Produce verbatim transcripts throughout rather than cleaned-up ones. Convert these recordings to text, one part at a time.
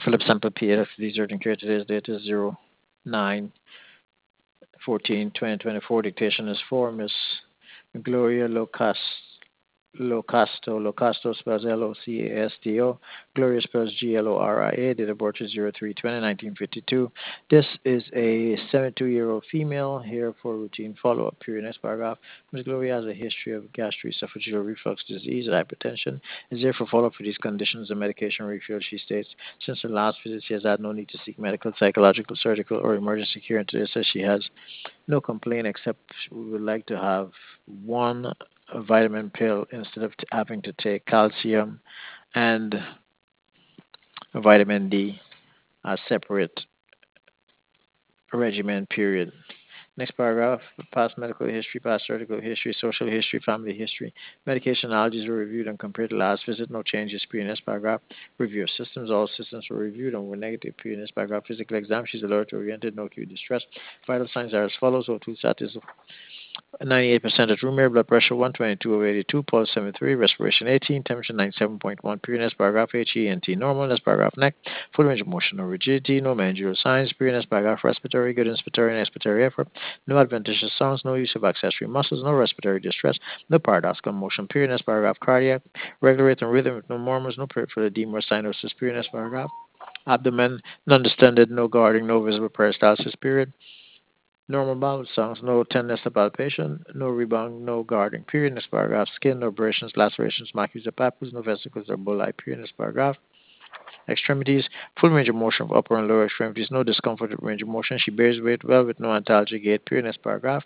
Philip Sample P. F. Research and care. Today's date is zero nine fourteen twenty twenty-four. Dictation is for Miss Gloria Locas Locasto. Locasto spells L O C A S T O. Gloria spells G L O R I A. Date of birth is zero three twenty nineteen fifty-two. This is a seventy-two-year-old female here for routine follow-up. Period. Next paragraph. Miss Gloria has a history of gastroesophageal reflux disease and hypertension. Is there for follow-up for these conditions and medication refill? She states, since her last visit, she has had no need to seek medical, psychological, surgical, or emergency care. And today says she has no complaint except we would like to have one vitamin pill instead of t- having to take calcium and vitamin D as separate regimen, period. Next paragraph, past medical history, past surgical history, social history, family history. Medication allergies were reviewed and compared to last visit. No changes, period. Next paragraph, review of systems. All systems were reviewed and were negative, period. Next paragraph, physical exam. She's alert oriented, no acute distress. Vital signs are as follows. O two status ninety-eight percent at room air, blood pressure one twenty-two over eighty-two, pulse seventy-three, respiration eighteen, temperature ninety-seven point one, period. Next paragraph, H E N T normal. Next paragraph, neck, full range of motion, no rigidity, no managerial signs, period. Next paragraph, respiratory, good inspiratory and expiratory effort, no adventitious sounds, no use of accessory muscles, no respiratory distress, no paradoxical motion, period. Next paragraph, cardiac, regular rate and rhythm with no murmurs, no peripheral edema or cyanosis, period. Next paragraph, abdomen, non-distended, no guarding, no visible peristalsis, period. Normal bowel sounds, no tenderness or palpation, no rebound, no guarding. Period. Next paragraph. Skin, no abrasions, lacerations, macules or papules, no vesicles or bullae. Period. Next paragraph. Extremities, full range of motion of upper and lower extremities, no discomfort with range of motion. She bears weight well with no antalgia gait. Period. Next paragraph.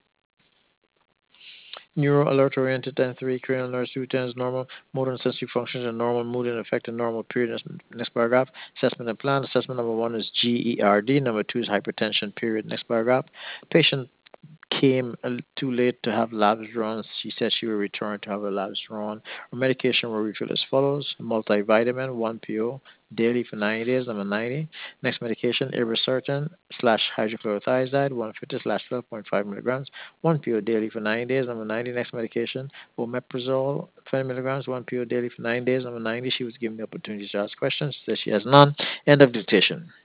Neuro alert oriented ten three, cranial nerves two ten is normal, motor and sensory functions are normal, mood and affect are normal. Period. Next, next paragraph. Assessment and plan. Assessment number one is G E R D. Number two is hypertension. Period. Next paragraph. Patient came a l- too late to have labs drawn. She said she will return to have her labs drawn. Her medication will refill as follows: multivitamin, one P O daily for ninety days, number ninety. Next medication, irbesartan slash hydrochlorothiazide, one fifty slash twelve point five milligrams, one P O daily for ninety days, number ninety. Next medication, omeprazole, twenty milligrams, one P O daily for nine days, number ninety. She was given the opportunity to ask questions. Says she has none. End of dictation.